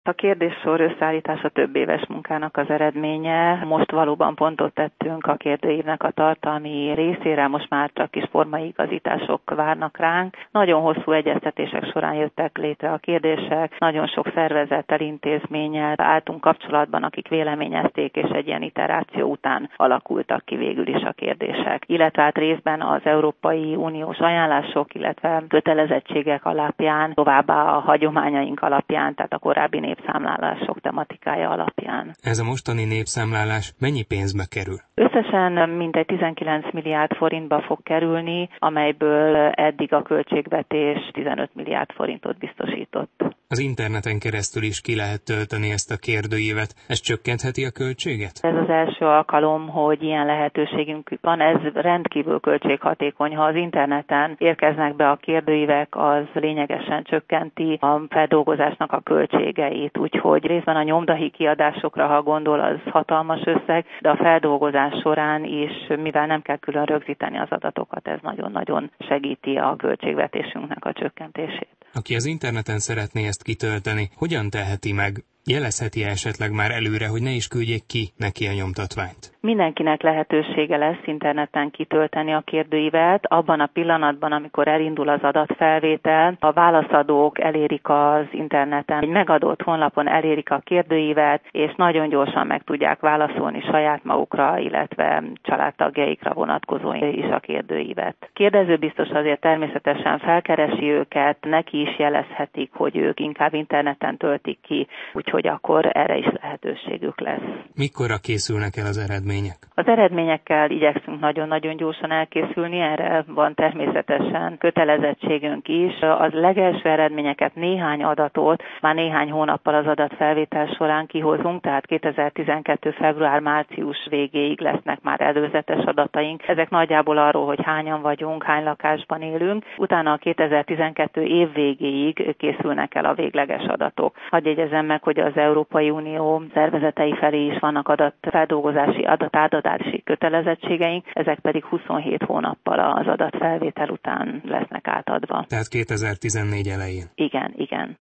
A kérdéssor összeállítása több éves munkának az eredménye. Most valóban pontot tettünk a kérdőívnek a tartalmi részére, most már csak kis formai igazítások várnak ránk. Nagyon hosszú egyeztetések során jöttek létre a kérdések, nagyon sok szervezettel, intézménnyel álltunk kapcsolatban, akik véleményezték, és egy ilyen iteráció után alakultak ki végül is a kérdések. Illetve hát részben az Európai Uniós ajánlások, illetve kötelezettségek alapján, továbbá a hagyományaink alapján, tehát a korábbi népszámlálások tematikája alapján. Ez a mostani népszámlálás mennyi pénzbe kerül? Összesen mintegy 19 milliárd forintba fog kerülni, amelyből eddig a költségvetés 15 milliárd forintot biztosított. Az interneten keresztül is ki lehet tölteni ezt a kérdőívet. Ez csökkentheti a költséget? Ez az első alkalom, hogy ilyen lehetőségünk van. Ez rendkívül költséghatékony. Ha az interneten érkeznek be a kérdőívek, az lényegesen csökkenti a feldolgozásnak a költségeit. Úgyhogy részben a nyomdahi kiadásokra, ha gondol, az hatalmas összeg, de a feldolgozás során is, mivel nem kell külön rögzíteni az adatokat, ez nagyon-nagyon segíti a költségvetésünknek a csökkentését. Aki az interneten szeretné ezt kitölteni, hogyan teheti meg? Jelezheti esetleg már előre, hogy ne is küldjék ki neki a nyomtatványt? Mindenkinek lehetősége lesz interneten kitölteni a kérdőívet. Abban a pillanatban, amikor elindul az adatfelvétel, a válaszadók elérik az interneten, egy megadott honlapon elérik a kérdőívet, és nagyon gyorsan meg tudják válaszolni saját magukra, illetve családtagjaikra vonatkozó is a kérdőívet. Kérdező biztos azért természetesen felkeresi őket, neki is jelezhetik, hogy ők inkább interneten töltik ki, úgyhogy akkor erre is lehetőségük lesz. Mikorra készülnek el az eredmények? Az eredményekkel igyekszünk nagyon-nagyon gyorsan elkészülni, erre van természetesen kötelezettségünk is. Az legelső eredményeket, néhány adatot már néhány hónappal az adatfelvétel során kihozunk, tehát 2012. február-március végéig lesznek már előzetes adataink. Ezek nagyjából arról, hogy hányan vagyunk, hány lakásban élünk. Utána a 2012 év végéig készülnek el a végleges adatok. Hadd jegyezzem meg, hogy az Európai Unió szervezetei felé is vannak adatfeldolgozási, adatátadási kötelezettségeink, ezek pedig 27 hónappal az adatfelvétel után lesznek átadva. Tehát 2014 elején. Igen, igen.